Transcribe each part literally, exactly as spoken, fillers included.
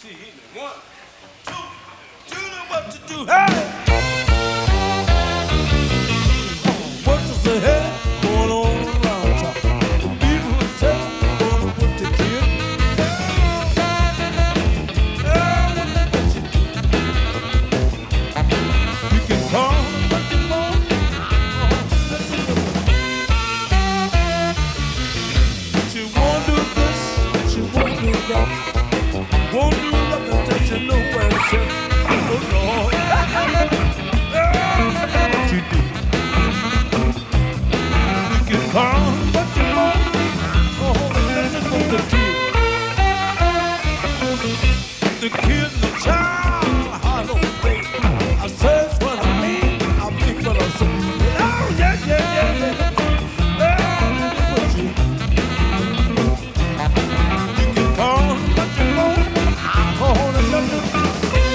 See, hit me. One, two, you know what to do. Hey! What you say, hey? Going on around town. People say, gonna put the kid. Yeah, what you do? You can call what you want. She won't do this, she won't do that. Won't do nothing till she know where it's at. Oh Lord, what you do? You can call what you want. Oh, that's for the kid. The kid and the child, I don't think. I says what I mean, I mean what I say. Oh yeah, yeah, yeah, yeah. Oh, what you do? You can call what you want. Oh, the nothing.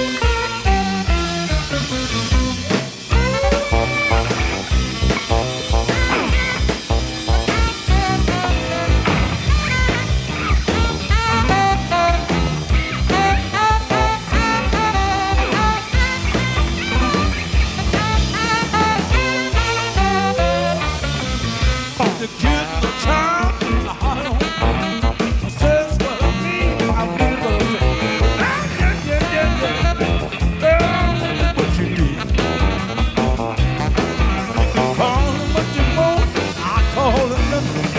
The kid, the child, I don't I says what I mean, I mean what I say. Ah, yeah, yeah, yeah, yeah. Oh, what you do? You can call it what you want, I call it nothing.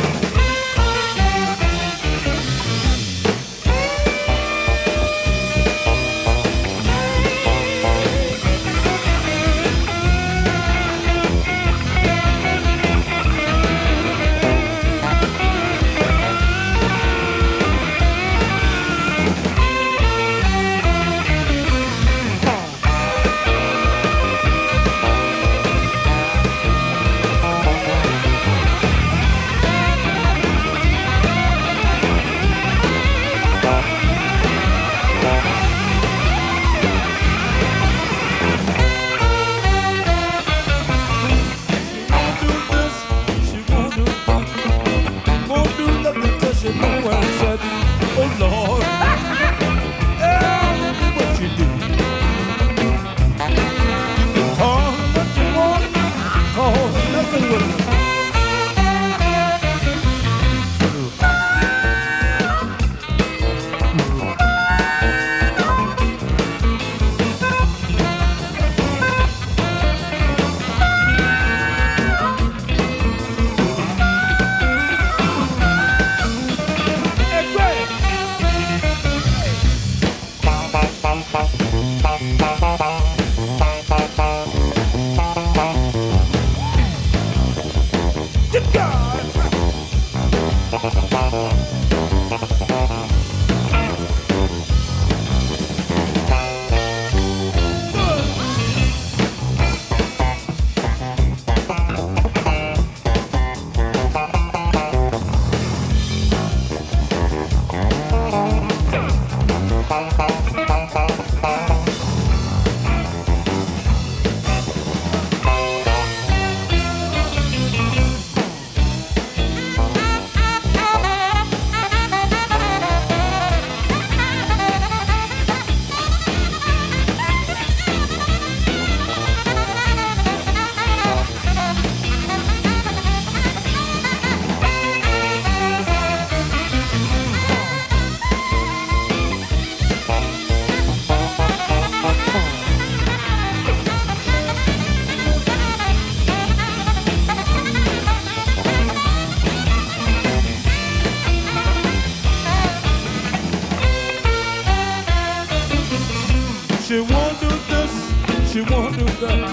She won't do this, she won't do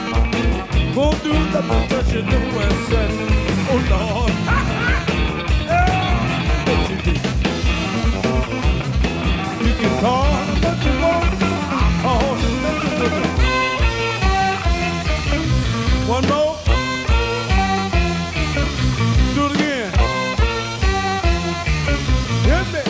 that. Won't do nothing till she know where it's at. Oh Lord, yeah, what you do? You can call what you want, call nothing with it. One more, do it again. Hit me.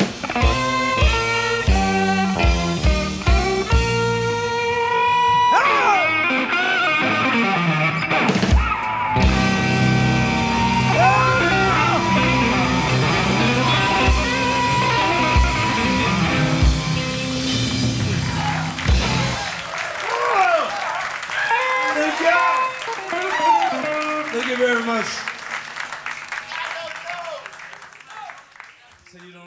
Thank you very much. So you don't